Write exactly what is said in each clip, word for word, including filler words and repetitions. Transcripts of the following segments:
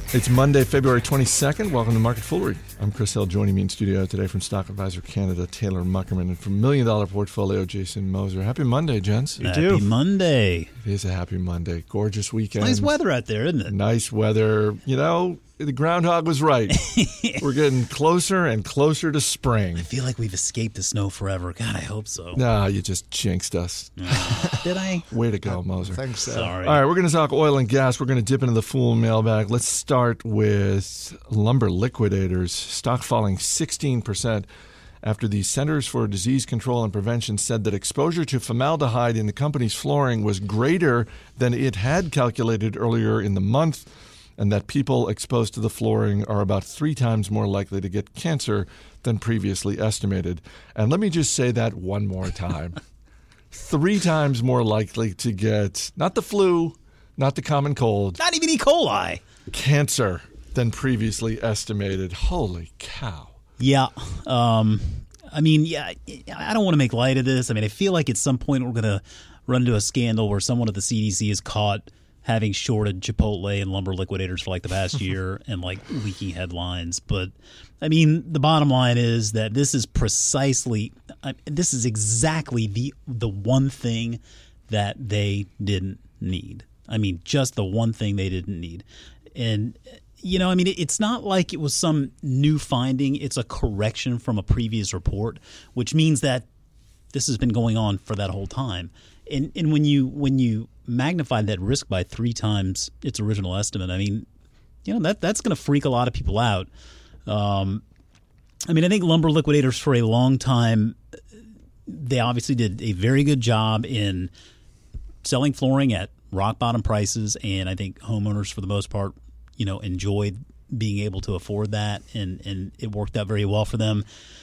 It's Monday, February twenty-second. Welcome to Market Foolery. I'm Chris Hill. Joining me in studio today from Stock Advisor Canada, Taylor Muckerman, and from Million Dollar Portfolio, Jason Moser. Happy Monday, gents. You happy do. Monday. It is a happy Monday. Gorgeous weekend. Nice weather out there, isn't it? Nice weather. You know, the groundhog was right. We're getting closer and closer to spring. I feel like we've escaped the snow forever. God, I hope so. Nah, you just jinxed us. Uh, did I? Way to go, Moser. Thanks, so. Sorry. All right, we're going to talk oil and gas. We're going to dip into the Fool mailbag. Let's start with lumber liquidators. Stock falling sixteen percent after the Centers for Disease Control and Prevention said that exposure to formaldehyde in the company's flooring was greater than it had calculated earlier in the month, and that people exposed to the flooring are about three times more likely to get cancer than previously estimated. And let me just say that one more time. Three times more likely to get, not the flu, not the common cold. Not even E. coli. Cancer than previously estimated. Holy cow. Yeah. Um, I mean, yeah, I don't want to make light of this. I mean, I feel like at some point we're going to run into a scandal where someone at the C D C is caught having shorted Chipotle and lumber liquidators for like the past year and like leaking headlines. But I mean, the bottom line is that this is precisely, uh, this is exactly the the one thing that they didn't need. I mean, just the one thing they didn't need. And, you know, I mean, it's not like it was some new finding. It's a correction from a previous report, which means that this has been going on for that whole time. And and when you when you magnify that risk by three times its original estimate, I mean, you know, that that's going to freak a lot of people out. Um, I mean, I think lumber liquidators for a long time, they obviously did a very good job in selling flooring at rock bottom prices, and I think homeowners for the most part, you know, enjoyed being able to afford that, and, and it worked out very well for them.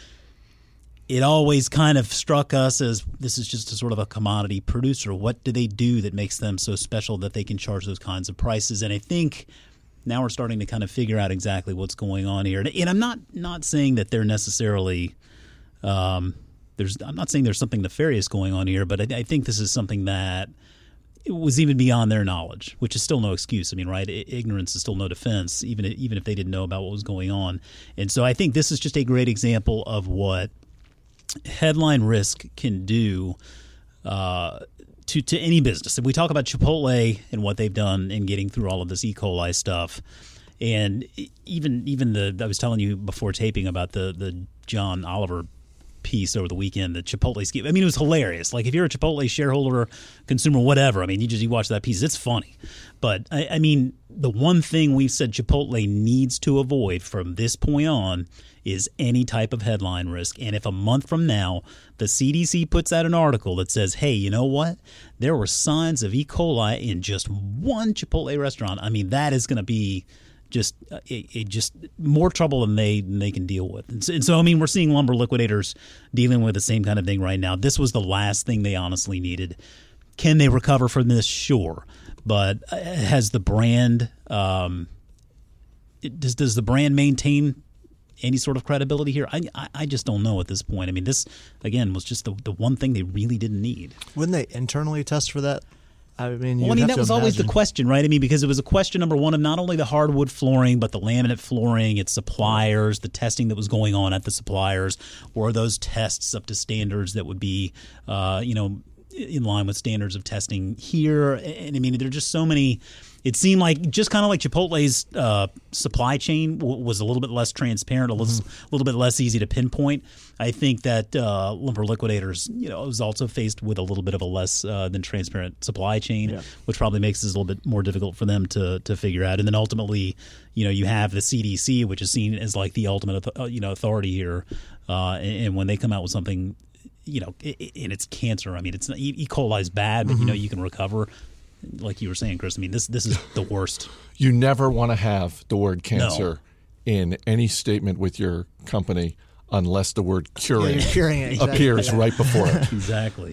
It always kind of struck us as this is just a sort of a commodity producer. What do they do that makes them so special that they can charge those kinds of prices? And I think now we're starting to kind of figure out exactly what's going on here. And I'm not not saying that they're necessarily um, there's. I'm not saying there's something nefarious going on here, but I, I think this is something that it was even beyond their knowledge, which is still no excuse. I mean, right? Ignorance is still no defense, even if, even if they didn't know about what was going on. And so I think this is just a great example of what headline risk can do uh, to to any business. If we talk about Chipotle and what they've done in getting through all of this E. coli stuff, and even even the I was telling you before taping about the the John Oliver piece over the weekend, the Chipotle scheme. I mean, it was hilarious. Like if you're a Chipotle shareholder, consumer, whatever. I mean, you just you watch that piece. It's funny, but I, I mean, the one thing we've said Chipotle needs to avoid from this point on is any type of headline risk. And if a month from now the C D C puts out an article that says, hey, you know what? There were signs of E. coli in just one Chipotle restaurant. I mean, that is going to be just it, it just more trouble than they than they can deal with. And so, and so, I mean, we're seeing lumber liquidators dealing with the same kind of thing right now. This was the last thing they honestly needed. Can they recover from this? Sure. But has the brand um, – does, does the brand maintain – any sort of credibility here? I, I I just don't know at this point. I mean, this, again, was just the, the one thing they really didn't need. Wouldn't they internally test for that? I mean, well, I mean that was imagine. always the question, right? I mean, because it was a question, number one, of not only the hardwood flooring, but the laminate flooring, its suppliers, the testing that was going on at the suppliers. Were those tests up to standards that would be, uh, you know, in line with standards of testing here? And, I mean, there are just so many – it seemed like just kind of like Chipotle's uh, supply chain w- was a little bit less transparent, a little, mm-hmm. a little bit less easy to pinpoint. I think that uh, lumber liquidators, you know, was also faced with a little bit of a less uh, than transparent supply chain, yeah. which probably makes this a little bit more difficult for them to to figure out. And then ultimately, you know, you have the C D C, which is seen as like the ultimate, uh, you know, authority here. Uh, and, and when they come out with something, you know, and it's cancer. I mean, it's not, E. coli is bad, but mm-hmm. you know, you can recover. Like you were saying, Chris, I mean, this this is the worst. You never want to have the word cancer no. in any statement with your company unless the word curing, yeah, curing it, exactly. appears right before it. Exactly.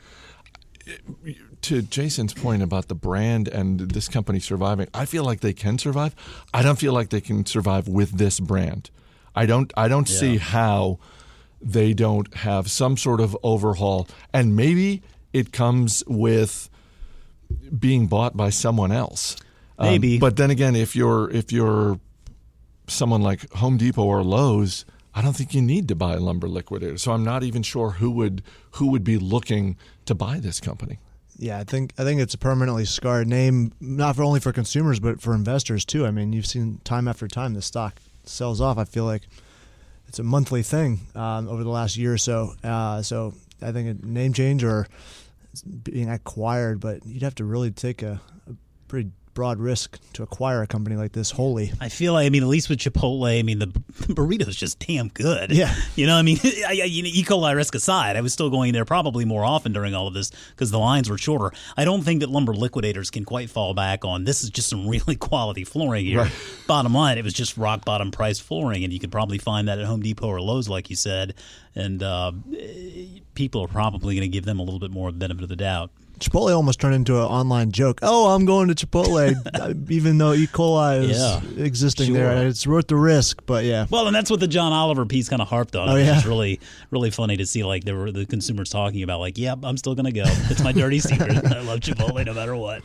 To Jason's point about the brand and this company surviving, I feel like they can survive. I don't feel like they can survive with this brand. I don't. I don't yeah. see how they don't have some sort of overhaul, and maybe it comes with being bought by someone else. Maybe. Um, but then again, if you're if you're someone like Home Depot or Lowe's, I don't think you need to buy Lumber Liquidator. So I'm not even sure who would who would be looking to buy this company. Yeah, I think I think it's a permanently scarred name, not for only for consumers but for investors too. I mean, you've seen time after time the stock sells off. I feel like it's a monthly thing um, over the last year or so. Uh, so I think a name change or being acquired, but you'd have to really take a, a pretty broad risk to acquire a company like this wholly. I feel like, I mean, at least with Chipotle, I mean, the, the burrito's just damn good. Yeah. You know, I mean, I, I, you know, E. coli risk aside, I was still going there probably more often during all of this because the lines were shorter. I don't think that Lumber Liquidators can quite fall back on, this is just some really quality flooring here. Right. Bottom line, it was just rock bottom price flooring, and you could probably find that at Home Depot or Lowe's, like you said, and uh, people are probably going to give them a little bit more benefit of the doubt. Chipotle almost turned into an online joke. Oh, I'm going to Chipotle, even though E. coli is Yeah, existing sure. there. It's worth the risk, but yeah. Well, and that's what the John Oliver piece kind of harped on. Oh, It was yeah. just really, really funny to see, like, there were the consumers talking about, like, yep, I'm still going to go. It's my dirty secret. I love Chipotle no matter what.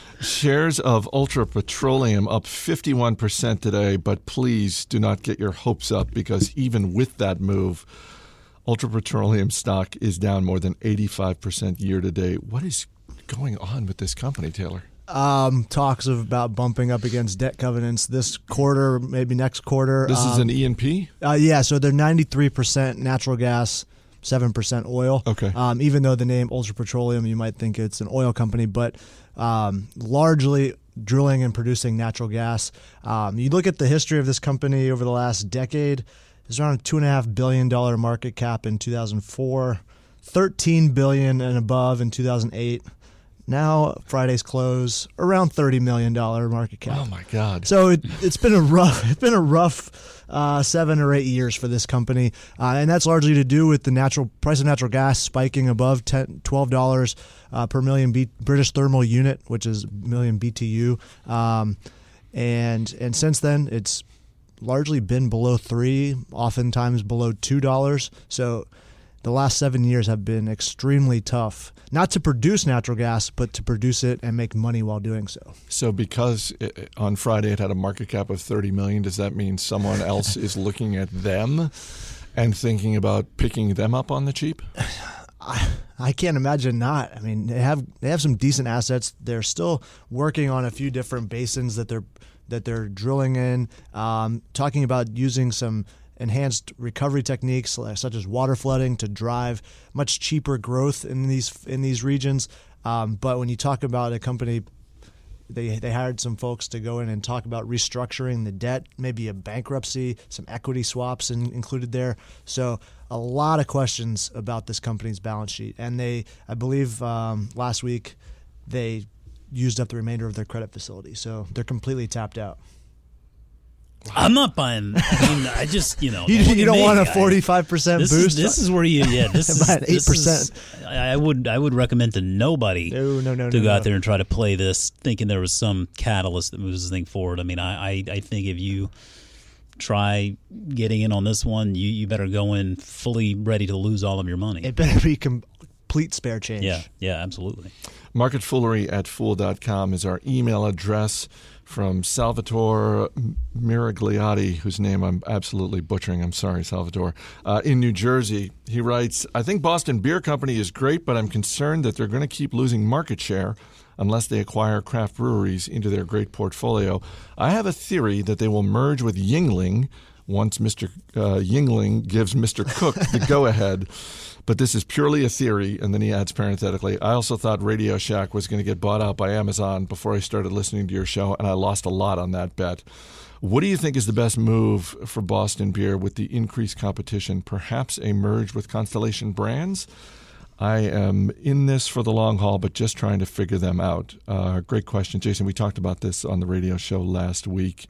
Shares of Ultra Petroleum up fifty-one percent today, but please do not get your hopes up because even with that move, Ultra Petroleum stock is down more than eighty-five percent year to date. What is going on with this company, Taylor? Um, talks of about bumping up against debt covenants this quarter, maybe next quarter. This um, is an E and P? Uh, yeah, so they're ninety-three percent natural gas, seven percent oil. Okay. Um, even though the name Ultra Petroleum, you might think it's an oil company, but um, largely drilling and producing natural gas. Um, you look at the history of this company over the last decade, it's around a two point five billion dollars market cap in two thousand four, thirteen billion dollars and above in two thousand eight. Now, Friday's close, around thirty million dollars market cap. Oh, my God. So it, it's been a rough, it's been a rough uh, seven or eight years for this company, uh, and that's largely to do with the natural price of natural gas spiking above ten dollars, twelve dollars uh, per million B, British thermal unit, which is million B T U, um, and and since then it's largely been below three, oftentimes below two dollars. So the last seven years have been extremely tough, not to produce natural gas, but to produce it and make money while doing so. So because it, on Friday it had a market cap of thirty million dollars, does that mean someone else is looking at them and thinking about picking them up on the cheap? I, I can't imagine not. I mean, they have they have some decent assets. They're still working on a few different basins that they're that they're drilling in, um, talking about using some enhanced recovery techniques such as water flooding to drive much cheaper growth in these in these regions. Um, but when you talk about a company, they they hired some folks to go in and talk about restructuring the debt, maybe a bankruptcy, some equity swaps in, included there. So a lot of questions about this company's balance sheet. And they, I believe um, last week, they used up the remainder of their credit facility. So they're completely tapped out. I'm not buying. I mean, I just, you know, You, look you at don't me. want a I- forty-five percent This boost? is, this is where you, yeah, this is About this eight percent. is- I I would, I would recommend to nobody No, no, no, to no, go no. out there and try to play this, thinking there was some catalyst that moves this thing forward. I mean, I, I, I think if you try getting in on this one, you, you better go in fully ready to lose all of your money. It better be complete spare change. yeah, yeah, absolutely. Market Foolery at fool dot com is our email address. From Salvatore Miragliotti, whose name I'm absolutely butchering. I'm sorry, Salvatore. Uh, in New Jersey, he writes, I think Boston Beer Company is great, but I'm concerned that they're going to keep losing market share unless they acquire craft breweries into their great portfolio. I have a theory that they will merge with Yuengling once Mister Uh, Yuengling gives Mister Cook the go-ahead. But this is purely a theory, and then he adds parenthetically, I also thought Radio Shack was going to get bought out by Amazon before I started listening to your show, and I lost a lot on that bet. What do you think is the best move for Boston Beer with the increased competition? Perhaps a merge with Constellation Brands? I am in this for the long haul, but just trying to figure them out. Uh, great question, Jason. We talked about this on the radio show last week.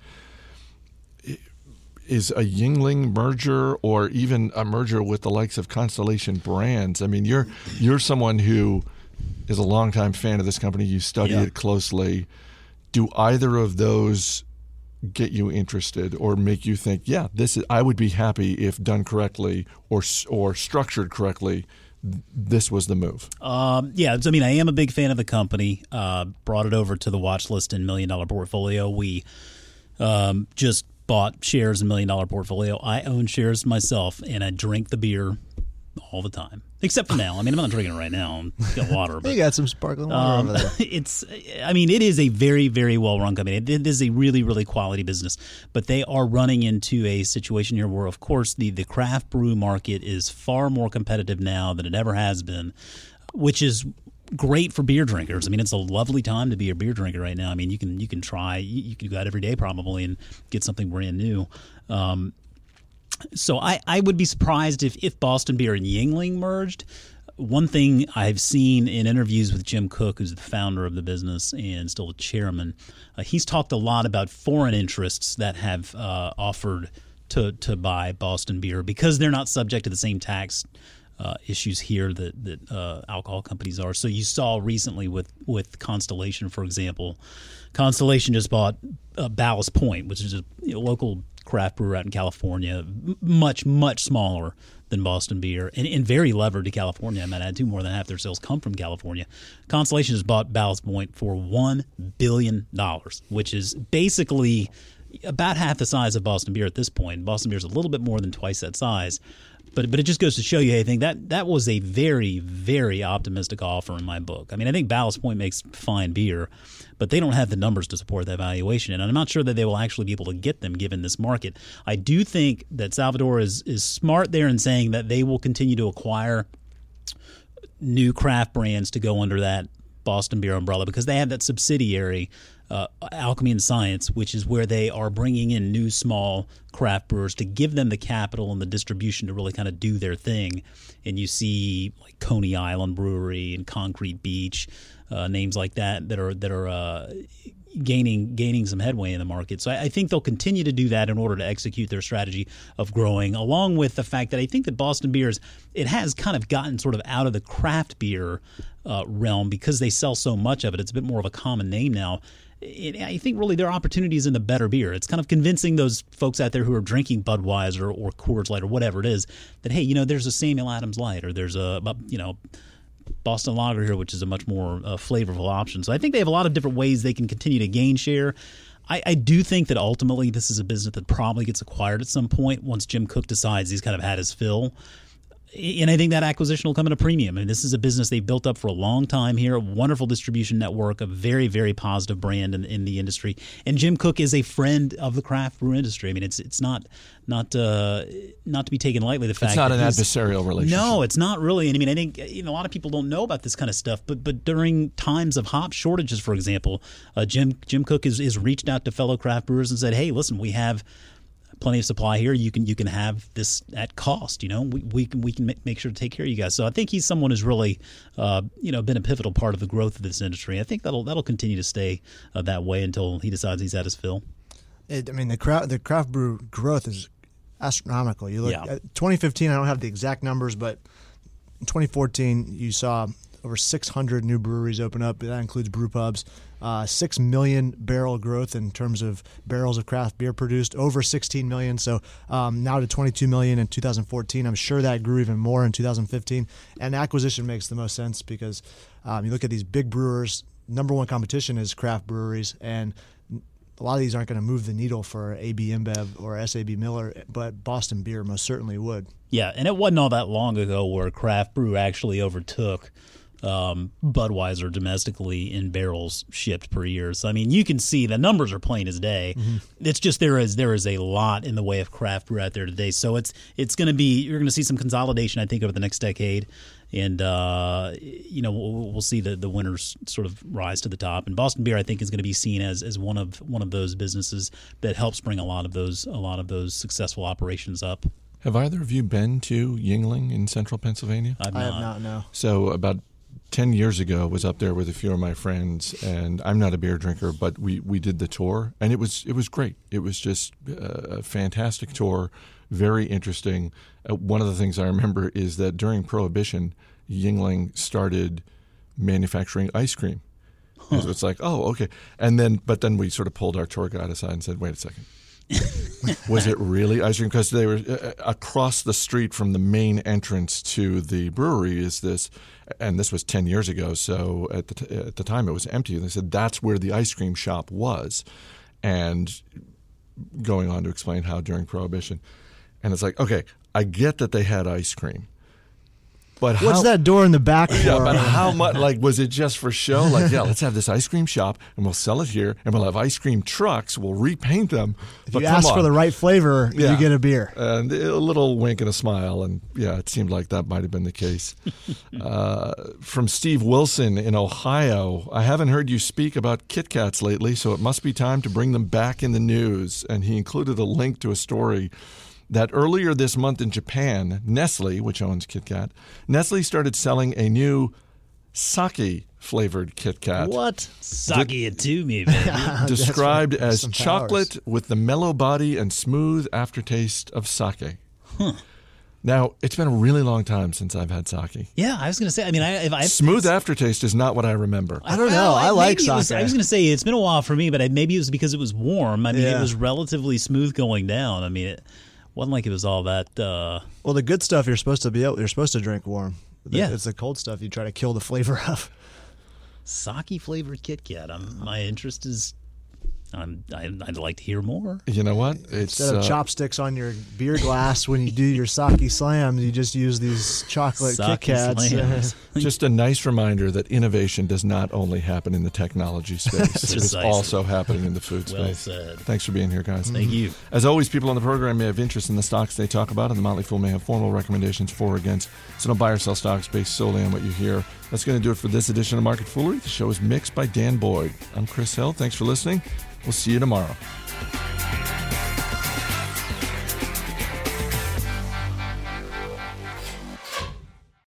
Is a Yuengling merger or even a merger with the likes of Constellation Brands? I mean, you're you're someone who is a longtime fan of this company. You study Yeah. it closely. Do either of those get you interested or make you think, yeah, this is? I would be happy if done correctly or or structured correctly. th- this was the move. Um, yeah, I mean, I am a big fan of the company. Uh, brought it over to the watch list and Million Dollar Portfolio. We um, just bought shares in Million Dollar Portfolio. I own shares myself, and I drink the beer all the time, except for now. I mean, I'm not drinking it right now. I'm got water. But, you got some sparkling water um, over there. It's, I mean, it is a very, very well-run company. It is a really, really quality business, but they are running into a situation here where, of course, the, the craft brew market is far more competitive now than it ever has been, which is great for beer drinkers. I mean, it's a lovely time to be a beer drinker right now. I mean, you can you can try, you, you can go out every day probably and get something brand new. Um, So I, I would be surprised if, if Boston Beer and Yuengling merged. One thing I've seen in interviews with Jim Koch, who's the founder of the business and still the chairman, uh, he's talked a lot about foreign interests that have uh, offered to, to buy Boston Beer because they're not subject to the same tax uh, issues here that, that uh, alcohol companies are. So you saw recently with, with Constellation, for example, Constellation just bought uh, Ballast Point, which is a you know, local craft brewer out in California, much, much smaller than Boston Beer and, and very levered to California. I might add, too, more than half their sales come from California. Constellation has bought Ballast Point for one billion dollars, which is basically about half the size of Boston Beer at this point. Boston Beer is a little bit more than twice that size. But but it just goes to show you, I think, that, that was a very, very optimistic offer in my book. I mean, I think Ballast Point makes fine beer, but they don't have the numbers to support that valuation. And I'm not sure that they will actually be able to get them given this market. I do think that Salvador is, is smart there in saying that they will continue to acquire new craft brands to go under that Boston Beer umbrella because they have that subsidiary, uh, Alchemy and Science, which is where they are bringing in new small craft brewers to give them the capital and the distribution to really kind of do their thing. And you see like Coney Island Brewery and Concrete Beach, uh, names like that that are that are uh, gaining gaining some headway in the market. So I, I think they'll continue to do that in order to execute their strategy of growing, along with the fact that I think that Boston Beers, it has kind of gotten sort of out of the craft beer uh, realm because they sell so much of it. It's a bit more of a common name now. It, I think really there are opportunities in the better beer. It's kind of convincing those folks out there who are drinking Budweiser or Coors Light or whatever it is that, hey, you know, there's a Samuel Adams Light or there's a, you know, Boston Lager here, which is a much more uh, flavorful option. So I think they have a lot of different ways they can continue to gain share. I, I do think that ultimately this is a business that probably gets acquired at some point once Jim Koch decides he's kind of had his fill. And I think that acquisition will come at a premium. I mean, this is a business they've built up for a long time here, a wonderful distribution network, a very, very positive brand in, in the industry. And Jim Koch is a friend of the craft brew industry. I mean, it's it's not not uh, not to be taken lightly. The fact it's not that an adversarial relationship. No, it's not really. And I mean, I think you know a lot of people don't know about this kind of stuff. But but during times of hop shortages, for example, uh, Jim Jim Koch has, has reached out to fellow craft brewers and said, "Hey, listen, we have plenty of supply here. You can you can have this at cost. You know, we we can we can make sure to take care of you guys." So I think he's someone who's really, uh, you know, been a pivotal part of the growth of this industry. I think that'll that'll continue to stay uh, that way until he decides he's at his fill. It, I mean, the craft the craft brew growth is astronomical. You look Yeah. at twenty fifteen. I don't have the exact numbers, but in twenty fourteen, you saw over six hundred new breweries open up. That includes brew pubs. Uh, six million barrel growth in terms of barrels of craft beer produced, over sixteen million. So um, now to twenty-two million in two thousand fourteen. I'm sure that grew even more in two thousand fifteen. And acquisition makes the most sense because um, you look at these big brewers, number one competition is craft breweries, and a lot of these aren't going to move the needle for A B InBev or S A B Miller, but Boston Beer most certainly would. Yeah, and it wasn't all that long ago where craft brew actually overtook Um, Budweiser domestically in barrels shipped per year. So I mean, you can see the numbers are plain as day. Mm-hmm. It's just there is there is a lot in the way of craft brew out there today. So it's it's going to be you're going to see some consolidation, I think, over the next decade, and uh, you know we'll, we'll see the the winners sort of rise to the top. And Boston Beer, I think, is going to be seen as as one of one of those businesses that helps bring a lot of those a lot of those successful operations up. Have either of you been to Yuengling in central Pennsylvania? I've I not. have not, no. So about ten years ago, was up there with a few of my friends, and I'm not a beer drinker, but we, we did the tour, and it was it was great. It was just a fantastic tour, very interesting. Uh, one of the things I remember is that during Prohibition, Yuengling started manufacturing ice cream. Huh. So it's like, oh, okay. And then, but then we sort of pulled our tour guide aside and said, wait a second. Was it really ice cream? Because they were uh, across the street from the main entrance to the brewery is this, and this was ten years ago, so at the, t- at the time it was empty. And they said that's where the ice cream shop was. And going on to explain how during Prohibition. And it's like, okay, I get that they had ice cream. But how, what's that door in the back for? Yeah, but how much? Like, was it just for show? Like, yeah, let's have this ice cream shop, and we'll sell it here, and we'll have ice cream trucks. We'll repaint them. If but you come ask on. for the right flavor, Yeah. you get a beer. And a little wink and a smile, and yeah, it seemed like that might have been the case. uh, from Steve Wilson in Ohio, I haven't heard you speak about Kit Kats lately, so it must be time to bring them back in the news. And he included a link to a story that earlier this month in Japan, Nestle, which owns Kit Kat, Nestle started selling a new sake-flavored Kit Kat. What? Suck it to me, baby. Described right. as Some chocolate powers. with the mellow body and smooth aftertaste of sake. Huh. Now, it's been a really long time since I've had sake. Yeah, I was going to say, I mean, I, if I Smooth aftertaste is not what I remember. I don't know. Well, I like maybe it was- sake. I was going to say it's been a while for me, but I, maybe it was because it was warm. I mean, Yeah. it was relatively smooth going down. I mean, it wasn't like it was all that. Uh, Well, the good stuff you're supposed to be able, you're supposed to drink warm. The- Yeah. It's the cold stuff you try to kill the flavor of. sake flavored Kit Kat. I'm, my interest is. I'm, I, I'd like to hear more. You know what? It's Instead of uh, chopsticks on your beer glass when you do your sake slams, you just use these chocolate Sake Kit Kats. slams. just a nice reminder that innovation does not only happen in the technology space. It is Precisely. also happening in the food Well space. said. Thanks for being here, guys. Thank you. As always, people on the program may have interest in the stocks they talk about, and the Motley Fool may have formal recommendations for or against. So don't buy or sell stocks based solely on what you hear. That's going to do it for this edition of Market Foolery. The show is mixed by Dan Boyd. I'm Chris Hill. Thanks for listening. We'll see you tomorrow.